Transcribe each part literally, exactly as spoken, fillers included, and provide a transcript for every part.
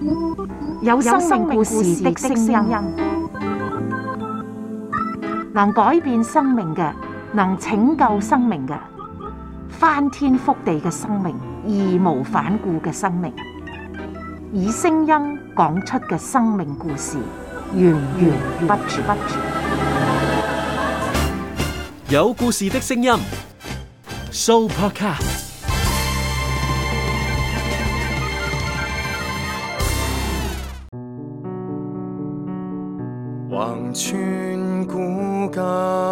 有生命故事的聲音，能改變生命嘅，能拯救生命嘅，翻天覆地嘅生命，義無反顧嘅生命，以聲音講出嘅生命故事，源源不絕。 有故事的聲音 ，Sooopodcast。 橫穿古今，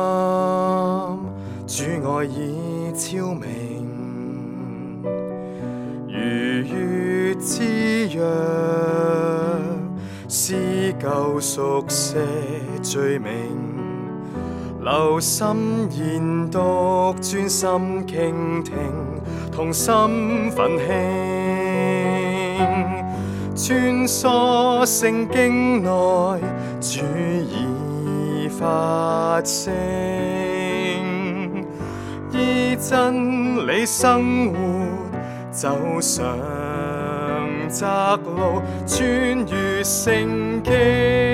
主愛已超明，如月之約，撕舊熟寫罪名，留心研讀，專心傾聽，同心奮興，穿梭聖經內，主已發聲，依真理生活，走上窄路，穿越聖經。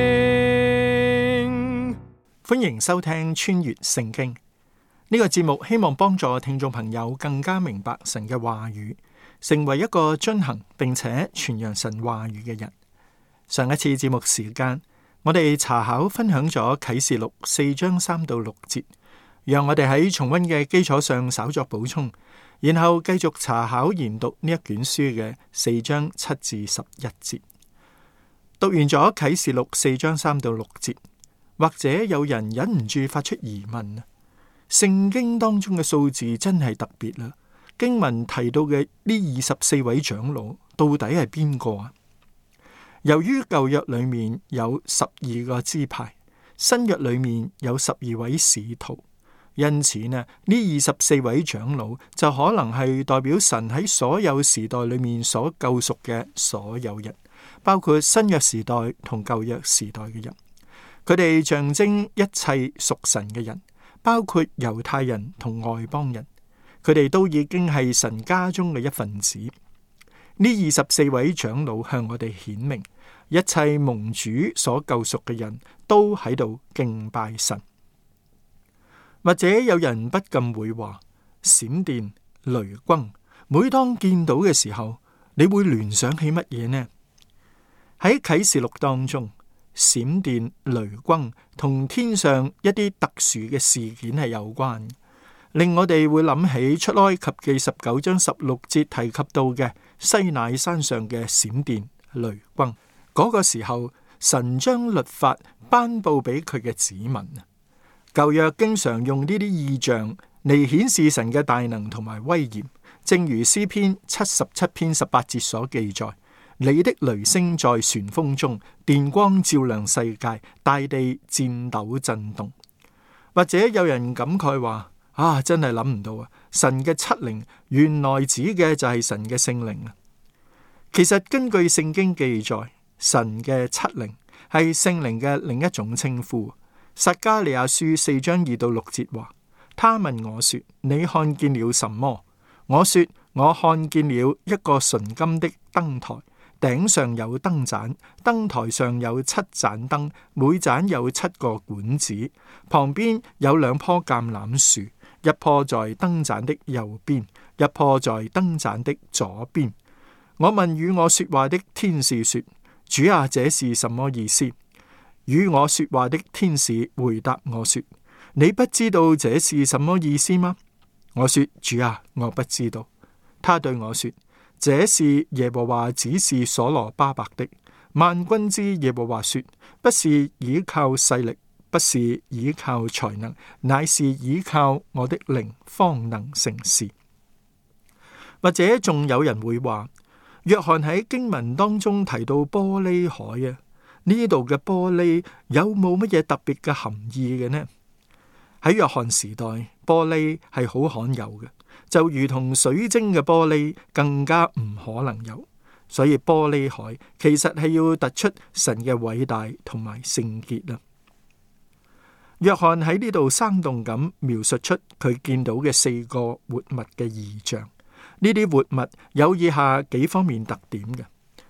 歡迎收聽穿越聖經呢個節目，希望幫助聽眾朋友更加明白神嘅話語，成為一個遵行並且傳揚神話語嘅人。上一次節目時間，我哋查考分享咗啟示錄四章三到六節，讓我哋喺重溫嘅基礎上稍作補充，然後繼續查考研讀呢一卷書嘅四章七至十一節。讀完咗啟示錄四章三到六節，或者有人忍唔住發出疑問啊，聖經當中嘅數字真係特別啦，經文提到嘅呢二十四位長老到底係邊個啊？由於舊約裏面有十二個支派，新約裏面有十二位使徒，因此呢，呢二十四位長老就可能係代表神喺所有時代裏面所救贖嘅所有人，包括新約時代同舊約時代嘅人。佢哋象徵一切屬神嘅人，包括猶太人同外邦人，佢哋都已經係神家中嘅一份子。呢二十四位長老向我哋顯明，一切蒙主所救贖嘅人都喺度敬拜神。或者有人不禁會話，閃電、雷轟，每當見到嘅時候，你會聯想起乜嘢呢？喺啟示錄當中，閃電、雷轟同天上一啲特殊嘅事件係有關，令我哋會諗起出埃及記十九章十六節提及到嘅西乃山上嘅閃電、雷轟。嗰個時候，神將律法頒布俾佢嘅子民。舊約經常用呢啲異象嚟顯示神嘅大能同埋威嚴，正如詩篇七十七篇十八節所記載：你的雷聲在旋風中，電光照亮世界，大地顫抖震動。或者有人感慨話：啊，真係諗唔到啊！神嘅七靈原來指嘅就係神嘅聖靈啊！其實根據聖經記載，神嘅七靈係聖靈嘅另一種稱呼。撒迦利亞書四章二到六節話：他問我說，你看見了什麼？我說，我看見了一個純金的燈台，頂上有燈盞，燈台上有七盞燈，每盞有七個管子，旁邊有兩棵橄欖樹，一棵在燈盞的右邊，一棵在燈盞的左邊。我問與我說話的天使說：主啊，這是什麼意思？與我說話的天使回答我說：你不知道這是什麼意思嗎？我說：主啊，我不知道。他對我說：這是耶和華指示所羅巴伯的。萬軍之耶和華說：不是倚靠勢力，不是倚靠才能，乃是倚靠我的靈，方能成事。或者仲有人會話，約翰喺經文當中提到玻璃海啊，呢度嘅玻璃有冇乜嘢特別嘅含義嘅呢？喺約翰時代，玻璃係好罕有嘅，就如同水晶嘅玻璃更加唔可能有。所以玻璃海其實係要突出神嘅偉大同埋聖潔啊。約翰喺呢度生動咁描述出佢見到嘅四個活物嘅異象。呢啲活物有以下幾方面特點嘅：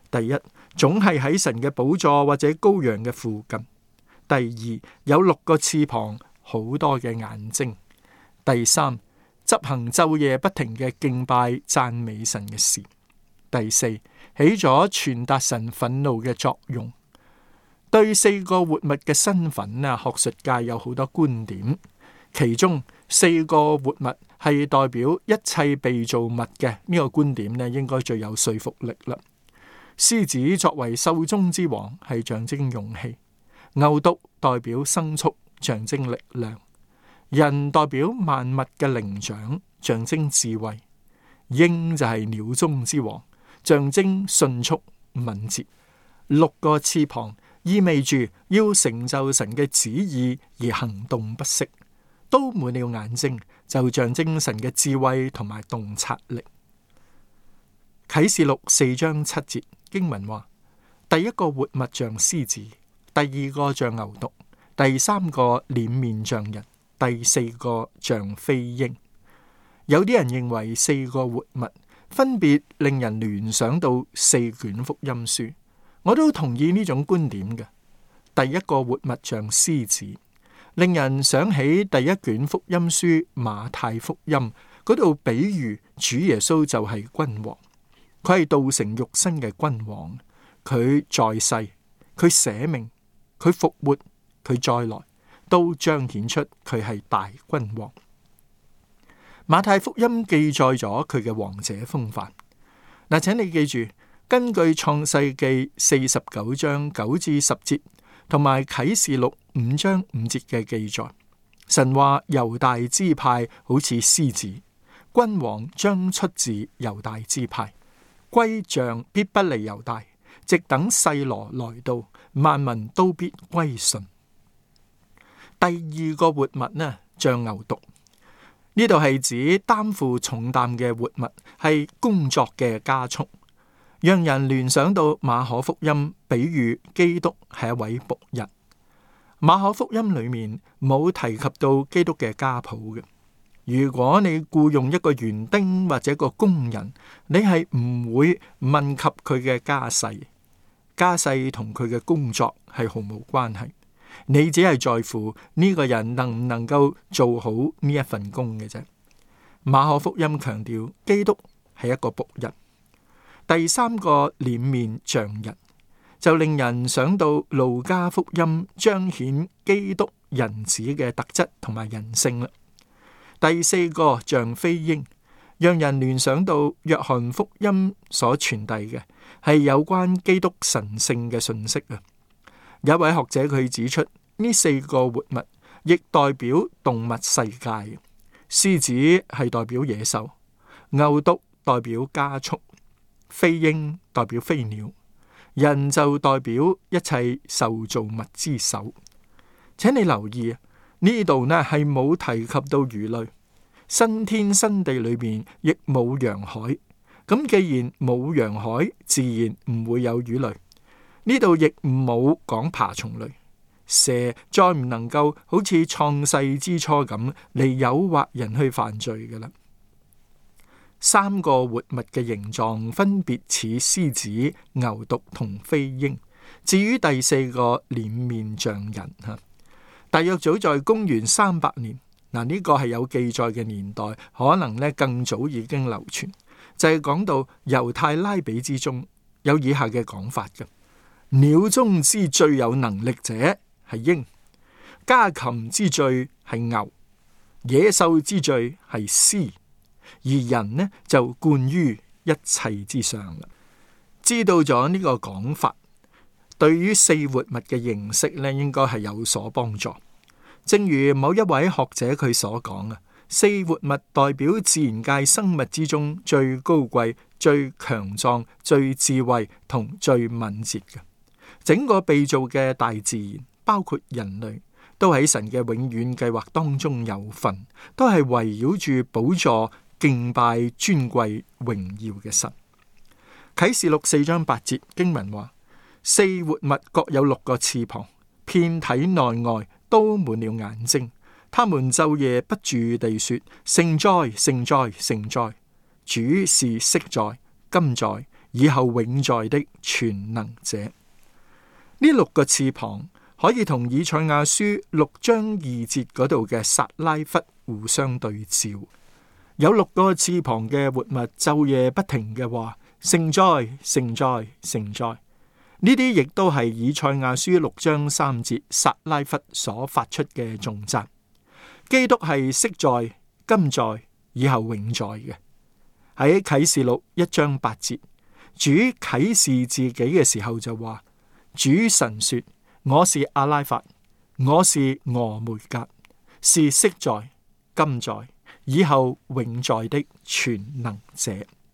第一，總係喺神嘅寶座或者羔羊嘅附近；第二，有六個翅膀，好多嘅眼睛；第三，執行晝夜不停嘅敬拜讚美神嘅事；第四，起咗傳達神憤怒嘅作用。對四個活物嘅身份啊，學術界有好多觀點，其中四個活物係代表一切被造物嘅呢個觀點呢，應該最有說服力啦。獅子作為獸中之王，係象徵勇氣；牛犢代表牲畜，象徵力量；人代表萬物嘅靈長，象徵智慧；鷹就係鳥中之王，象徵迅速敏捷。六個翅膀意味住要成就神嘅旨意而行動不息，都滿了眼睛，就象徵神嘅智慧同埋洞察力。啟示錄四章七節經文話：第一個活物像獅子，第二個像牛犢，第三個臉面像人，第四個像飛鷹。有啲人認為四個活物分別令人聯想到四卷福音書，我都同意呢種觀點嘅。第一個活物像獅子，令人想起第一卷福音書馬太福音嗰度比喻主耶穌就係君王，佢係道成肉身嘅君王，佢在世，佢捨命，佢復活，佢再來，都彰顯出佢係大君王。馬太福音記載咗佢嘅王者風範。嗱，請你記住，根據創世記四十九章九至十節，同埋啟示錄五章五節嘅記載，神話猶大支派好似獅子，君王將出自猶大支派，歸將必不離猶大，直等細羅來到，萬民都必歸順。第二個活物呢，像牛犢，呢度係指擔負重擔嘅活物，係工作嘅加速，讓人聯想到馬可福音比喻基督係一位僕人。馬可福音裏面冇提及到基督嘅家譜嘅。如果你僱用一個園丁或者一個工人，你係唔會問及佢嘅家世，家世同佢嘅工作係毫無關係。你只係在乎呢個人能唔能夠做好呢一份工嘅啫。馬可福音強調基督係一個僕人。第三個臉面像人，就令人想到路加福音彰顯基督人子嘅特質同埋人性啦。第四個像飛鷹，讓人聯想到約翰福音所傳遞嘅係有關基督神性嘅信息啊。有一位學者佢指出，呢四個活物亦代表動物世界，獅子係代表野獸，牛犢代表家畜，飛鷹代表飛鳥，人就代表一切受造物之首。請你留意啊，呢度呢係冇提及到魚類，新天新地裏面亦冇洋海。咁既然冇洋海，自然唔會有魚類。呢度亦冇講爬蟲類，蛇再唔能夠好似創世之初咁嚟誘惑人去犯罪㗎喇。三個活物嘅形狀分別似獅子、牛犢同飛鷹。至於第四個臉面像人吓，大約早在公元三百年，嗱、這、呢個係有記載嘅年代，可能咧更早已經流傳。就係、是、講到猶太拉比之中有以下嘅講法嘅。鳥中之最有能力者係鷹，家禽之最係牛，野獸之最係獅，而人呢就冠於一切之上啦。知道咗呢個講法，對於四活物嘅認識呢，應該係有所幫助。正如某一位學者佢所講啊，四活物代表自然界生物之中最高貴、最強壯、最智慧同最敏捷嘅。整個被造嘅大自然，包括人類，都喺神嘅永遠計劃當中有份，都係圍繞住寶座敬拜尊貴榮耀嘅神。啟示錄四章八節經文話：四活物各有六個翅膀，遍體內外都滿了眼睛，他們晝夜不住地說：聖哉，聖哉，聖哉！主是昔在、今在、 以後永在的全能者。呢六個翅膀可以同以賽亞書六章二節嗰度嘅撒拉弗互相對照。有六個翅膀嘅活物晝夜不停嘅話，聖哉，聖哉，聖哉。呢啲亦都係以賽亞書六章三節撒拉弗所發出嘅頌讚。基督係昔在、今在、以後永在嘅。喺啟示錄一章八節，主啟示自己嘅時候就話：主神說，我是阿拉法，我是俄梅格，是昔在、今在、以後永在的全能者。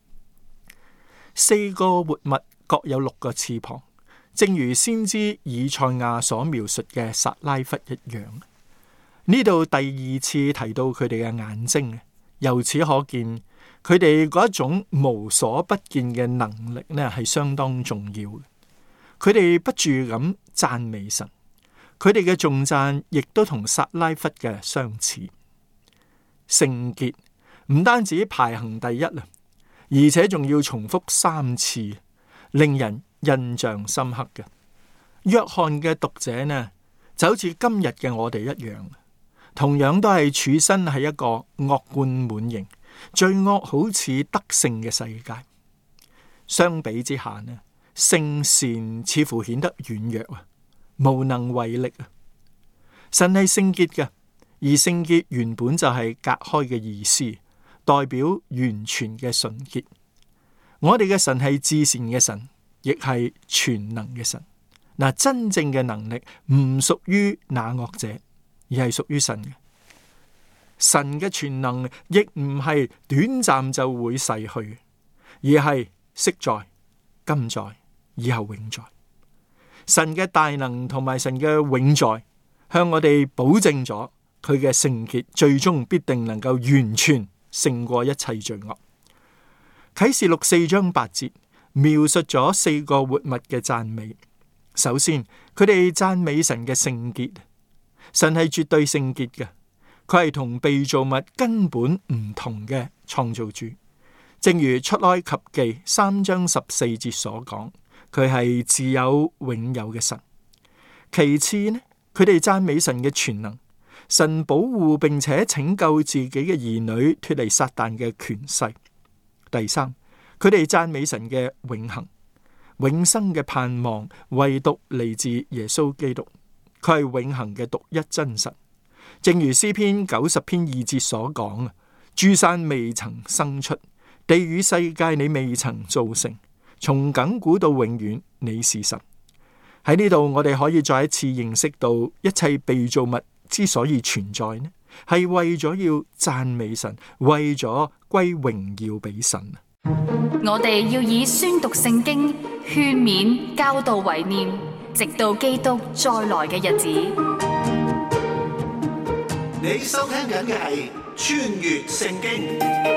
四個活物各有六個翅膀，正如先知以賽亞所描述嘅撒拉弗一樣。呢度第二次提到佢哋嘅眼睛，由此可見佢哋嗰一種無所不見嘅能力呢，係相當重要嘅。佢哋不住咁讚美神，佢哋嘅頌讚亦都同撒拉弗嘅相似。聖潔唔單止排行第一啦，而且仲要重複三次，令人印象深刻嘅。約翰嘅讀者呢，就好似今日嘅我哋一樣，同樣都係處身喺一個惡貫滿盈、罪惡好似得勝嘅世界。相比之下呢，聖善似乎顯得軟弱啊，無能為力啊。神係聖潔嘅，而聖潔原本就係隔開嘅意思，代表完全嘅純潔。我哋嘅神係至善嘅神，亦係全能嘅神。嗱，真正嘅能力唔屬於那惡者，而係屬於神嘅。神嘅全能亦唔係短暫就會逝去，而係昔在、今在、以後永在。神嘅大能同埋神嘅永在，向我哋保證咗佢嘅聖潔最終必定能夠完全勝過一切罪惡。啟示錄四章八節描述咗四個活物嘅讚美。首先，佢哋讚美神嘅聖潔，神係絕對聖潔嘅，佢係同被造物根本唔同嘅創造主。正如出埃及記三章十四節所講，佢係自有永有嘅神。其次呢，佢哋讚美神嘅全能，神保護並且拯救自己嘅兒女脫離撒旦嘅權勢。第三，佢哋讚美神嘅永恆。永生嘅盼望唯獨嚟自耶穌基督，佢係永恆嘅獨一真神。正如詩篇九十篇二節所講啊，諸山未曾生出，地與世界你未曾造成，從亙古到永遠你是神。喺呢度我哋可以再一次認識到，一切被造物之所以存在呢，係為咗要讚美神，為咗歸榮耀俾神。 我哋要以宣讀聖經、勸勉、教導為念，直到基督再來嘅日子。 你收聽緊嘅係穿越聖經。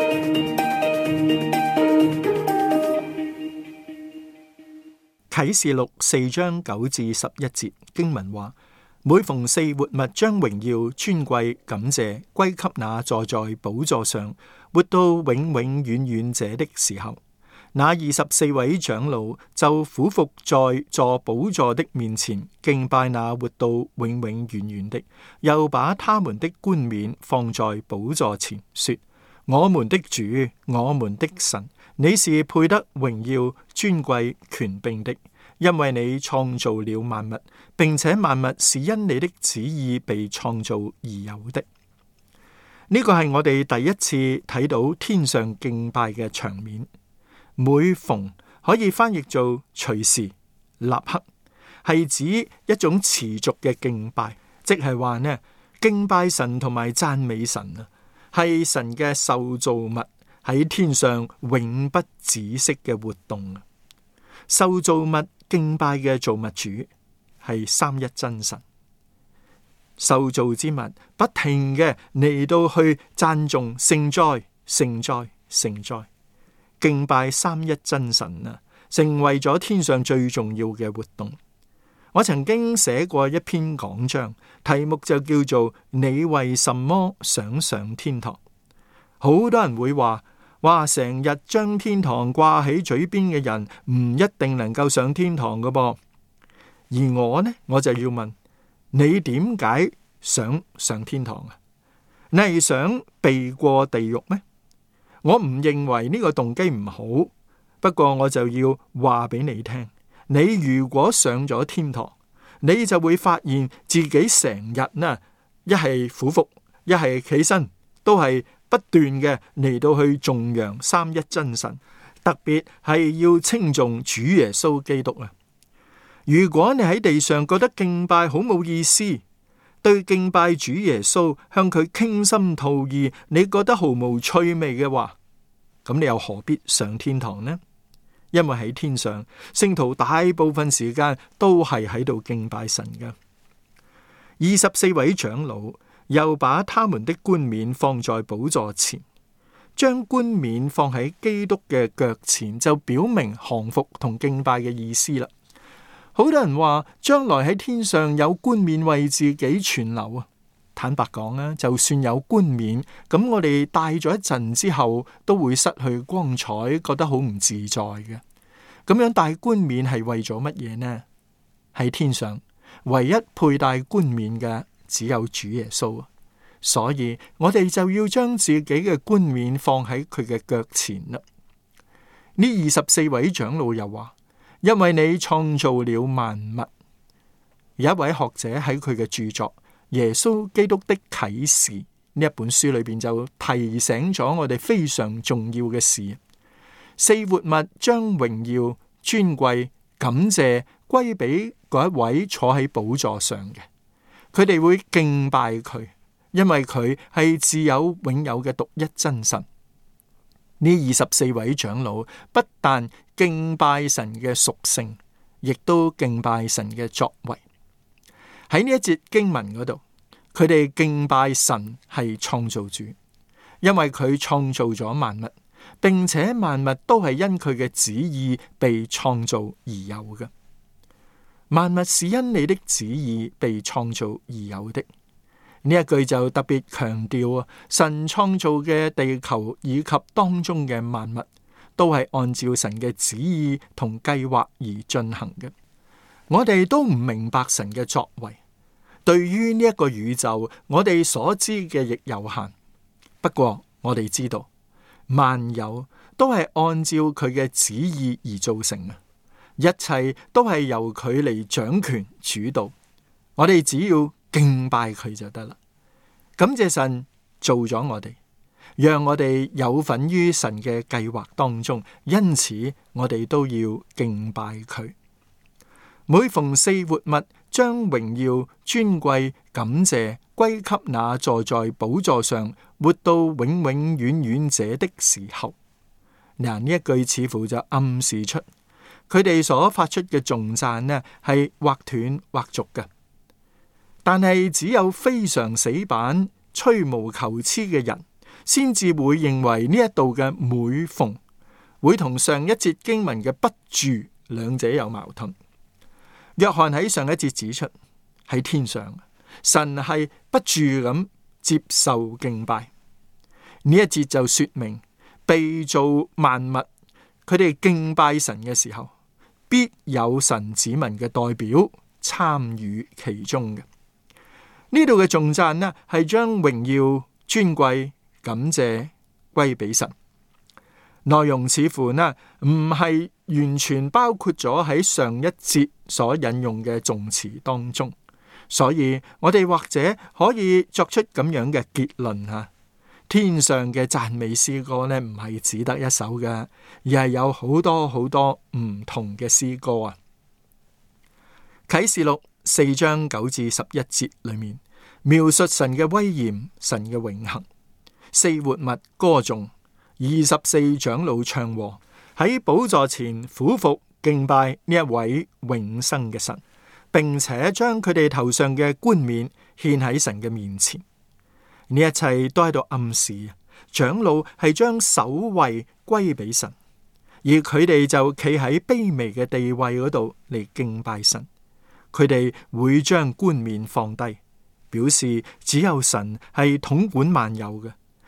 啟示錄四章九至十一節經文話：每逢四活物將榮耀、尊貴、感謝歸給那坐在寶座上活到永永遠遠者的時候，那二十四位長老就俯伏在坐寶座的面前敬拜那活到永永遠遠的，又把他們的冠冕放在寶座前，說：我們的主，我們的神，你是配得榮耀、尊貴、權柄的，因為你創造了萬物，並且萬物是因你的旨意被創造而有的。呢個係我哋第一次睇到天上敬拜嘅場面。每逢可以翻譯做隨時、立刻，係指一種持續嘅敬拜，即係話呢，敬拜神同埋讚美神啊，係神嘅受造物喺天上永不止息嘅活動。受造物敬拜嘅造物主係三一真神，受造之物不停嘅嚟到去讚頌聖哉、聖哉、聖哉。敬拜三一真神啊，成為咗天上最重要嘅活動。我曾經寫過一篇講章，題目就叫做《你為什麼想上天堂》。好多人會話： 哇，成日將天堂掛喺嘴邊嘅人，唔一定能夠上天堂㗎噃。而我呢，我就要問你，點解想上天堂啊？你係想避過地獄咩？我唔認為呢個動機唔好，不過我就要話俾你聽，你如果上咗天堂，你就會發現自己成日呢，一係俯伏，一係起身，都係不斷嘅嚟到去頌揚三一真神，特別係要稱頌主耶穌基督啊！如果你喺地上覺得敬拜好冇意思，對敬拜主耶穌向佢傾心吐意，你覺得毫無趣味嘅話，咁你又何必上天堂呢？因為喺天上，聖徒大部分時間都係喺度敬拜神嘅。二十四位長老又把他們的冠冕放在寶座前，將冠冕放喺基督嘅腳前，就表明降服同敬拜嘅意思啦。好多人話將來喺天上有冠冕為自己存留啊！坦白講啊，就算有冠冕，咁我哋戴咗一陣之後，都會失去光彩，覺得好唔自在嘅。咁樣戴冠冕係為咗乜嘢呢？喺天上唯一佩戴冠冕嘅只有主耶穌啊！所以我哋就要將自己嘅冠冕放喺佢嘅腳前啦。呢二十四位長老又話，因為你創造了萬物。有一位學者喺佢嘅著作《耶穌基督的啟示》呢一本書裏邊就提醒咗我哋非常重要嘅事：四活物將榮耀、尊貴、感謝歸俾嗰一位坐喺寶座上嘅，佢哋會敬拜佢，因為佢係自有永有嘅獨一真神。呢二十四位長老不但敬拜神嘅屬性，亦都敬拜神嘅作為。喺呢一節經文嗰度，佢哋敬拜神係創造主，因為佢創造咗萬物，並且萬物都係因佢嘅旨意被創造而有嘅。萬物是因你的旨意被創造而有的。呢一句就特別強調啊，神創造嘅地球以及當中嘅萬物，都係按照神嘅旨意同計劃而進行嘅。我哋都唔明白神嘅作為，對於呢一個宇宙，我哋所知嘅亦有限。不過我哋知道，萬有都係按照佢嘅旨意而造成嘅，一切都係由佢嚟掌權主導。我哋只要敬拜佢就得啦。感謝神做咗我哋，讓我哋有份於神嘅計劃當中，因此我哋都要敬拜佢。每逢四活物將榮耀、尊貴、感謝歸給那坐在寶座上活到永永遠遠者的時候，嗱，呢一句似乎就暗示出佢哋所發出嘅頌讚呢係或斷或續嘅。但係只有非常死板、吹毛求疵嘅人，先至會認為呢一度嘅每逢會同上一節經文嘅不住兩者有矛盾。約翰喺上一節指出，喺天上神係不住咁接受敬拜。呢一節就說明被造萬物，佢哋敬拜神嘅時候，必有神子民嘅代表參與其中嘅。呢度嘅頌讚呢，係將榮耀、尊貴、感謝歸俾神。內容似乎呢唔係完全包括咗喺上一節所引用嘅頌詞當中，所以我哋或者可以作出咁樣嘅結論吓：天上嘅讚美詩歌呢，唔係只得一首嘅，而係有好多好多唔同嘅詩歌啊。啟示錄四章九至十一節裏面描述神嘅威嚴、神嘅永恆。四活物歌頌，二十四長老唱和，喺寶座前俯伏敬拜呢一位永生嘅神，並且將佢哋頭上嘅冠冕獻喺神嘅面前。呢一切都喺度暗示長老係將首位歸俾神，而佢哋就企喺卑微嘅地位嗰度嚟敬拜神。佢哋會將冠冕放低，表示只有神係統管萬有嘅，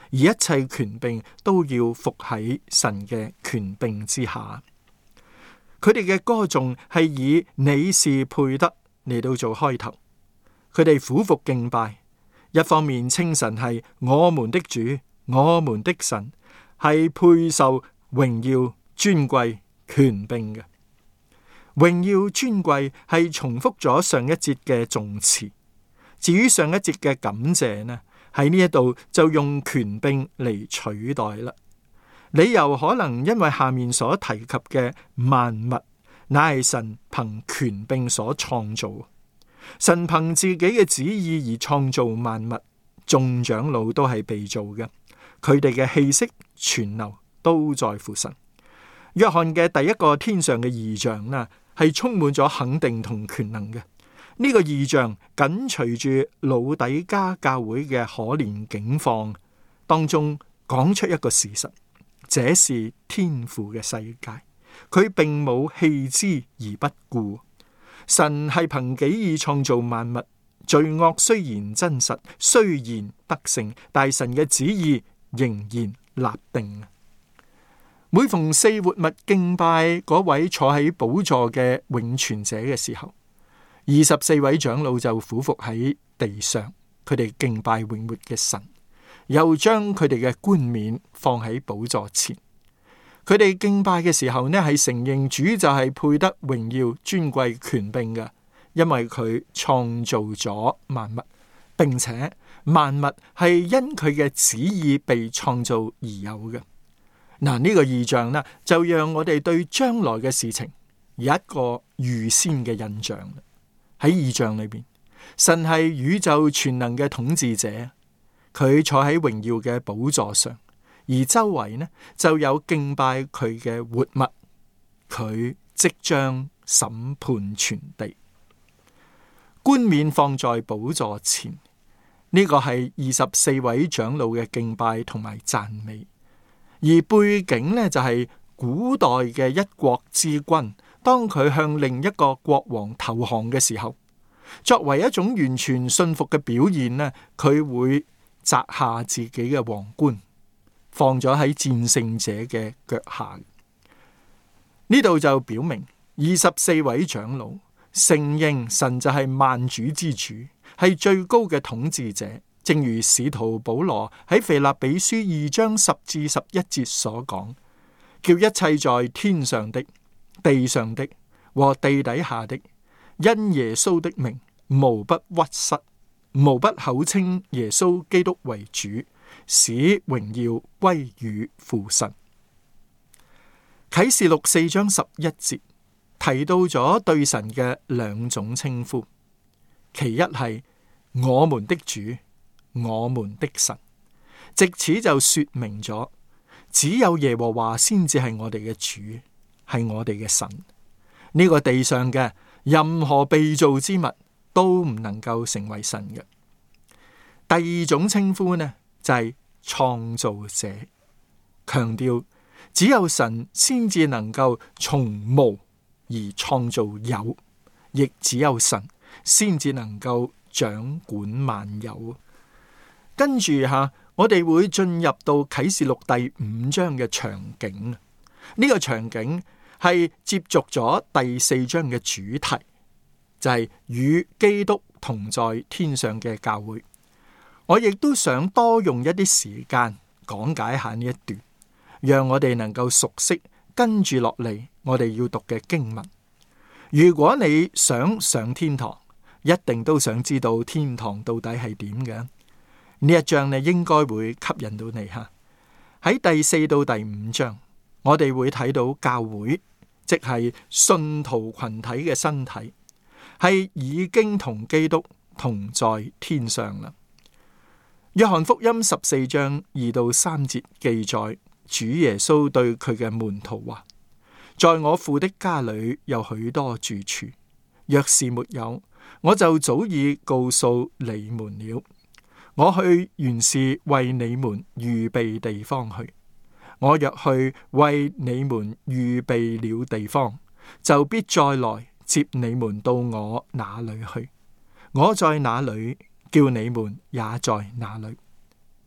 而一切權柄都要服喺神嘅權柄之下。佢哋嘅歌頌係以你是配得嚟到做開頭，佢哋俯伏敬拜，一方面稱神係我們的主，我們的神，係配受榮耀尊貴權柄嘅。榮耀尊貴係重複咗上一節嘅頌詞，至於上一節嘅感謝呢，喺呢一度就用權柄嚟取代啦。理由可能因為下面所提及嘅萬物乃係神憑權柄所創造，神憑自己嘅旨意而創造萬物，眾長老都係被造嘅，佢哋嘅氣息存留都在乎神。約翰嘅第一個天上嘅異象啦，係充滿咗肯定同權能嘅。呢、這個異象緊隨住老底嘉教會嘅可憐境況當中，講出一個事實，這是天父嘅世界，佢並冇棄之而不顧。神係憑己意創造萬物，罪惡雖然真實，雖然得勝，但神嘅旨意仍然立定。每逢四活物敬拜嗰位坐喺寶座嘅永存者嘅時候，二十四位長老就俯伏喺地上，佢哋敬拜永活嘅神，又將佢哋嘅冠冕放喺寶座前。佢哋敬拜嘅時候呢，係承認主就係配得榮耀尊貴權柄嘅，因為佢創造咗萬物，並且萬物係因佢嘅旨意被創造而有嘅。嗱，呢個異象呢，就讓我哋對將來嘅事情有一個預先嘅印象。喺異象裏邊，神係宇宙全能嘅統治者，佢坐喺榮耀嘅寶座上，而周圍呢就有敬拜佢嘅活物，佢即將審判全地。冠冕放在寶座前，呢、這個係二十四位長老嘅敬拜同埋讚美。而背景呢，就係、是、古代嘅一國之君，當佢向另一個國王投降嘅時候，作為一種完全信服嘅表現呢，佢會摘下自己嘅皇冠，放咗喺戰勝者嘅腳下。呢度就表明二十四位長老承認神就係萬主之主，係最高嘅統治者。正如使徒保羅喺腓立比書二章十至十一節所講，叫一切在天上的、地上的和地底下的，因耶穌的名，無不屈膝，無不口稱耶穌基督為主，使榮耀歸於父神。啟示錄四章十一節提到咗對神嘅兩種稱呼，其一係我們的主，我們的神，藉此就說明咗，只有耶和華先至係我哋嘅主，係我哋嘅神。呢、這個地上嘅任何被造之物都唔能夠成為神嘅。第二種稱呼呢，就係、是、創造者，強調只有神先至能夠從無而創造有，亦只有神先至能夠掌管萬有。跟住吓，我哋會進入到啟示錄第五章嘅場景。呢、這個場景係接續咗第四章嘅主題，就係、是、與基督同在天上嘅教會。我亦都想多用一啲時間講解下呢一段，讓我哋能夠熟悉跟住落嚟我哋要讀嘅經文。如果你想上天堂，一定都想知道天堂到底係點嘅。呢一章呢，應該會吸引到你吓。喺第四到第五章，我哋會睇到教會，即係信徒群體嘅身體，係已經同基督同在天上啦。約翰福音十四章二到三節記載，主耶穌對佢嘅門徒話：在我父的家裏有許多住處，若是沒有，我就早已告訴你們了。我去原是為你們預備地方去，我若去為你們預備了地方，就必再來接你們到我那裏去。我在哪裏，叫你們也在哪裏。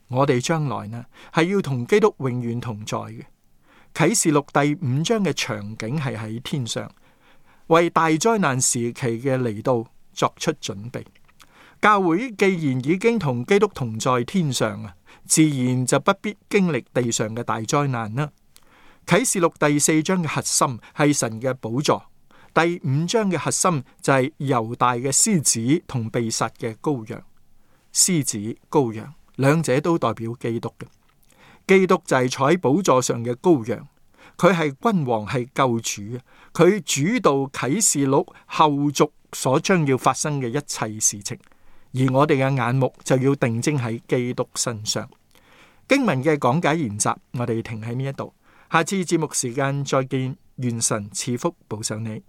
我哋將來呢係要同基督永遠同在嘅。啟示錄第五章嘅場景係喺天上，為大災難時期嘅嚟到作出準備。教會既然已經同基督同在天上啊，自然就不必經歷地上嘅大災難啦。啟示錄第四章嘅核心係神嘅寶座，第五章嘅核心就係猶大嘅獅子同被殺嘅羔羊。獅子、羔羊兩者都代表基督嘅。基督就係坐喺寶座上嘅羔羊，佢係君王，係救主，佢主導啟示錄後續所將要發生嘅一切事情，而我哋嘅眼目就要定睛喺基督身上。經文嘅講解研習，我哋停喺呢一度，下次節目時間再見，願神賜福保守你。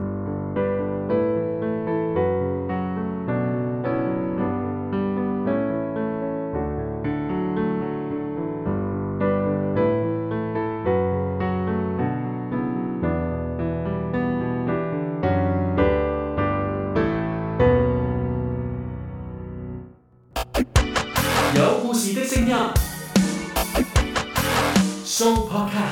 有故事的聲音，Show Podcast。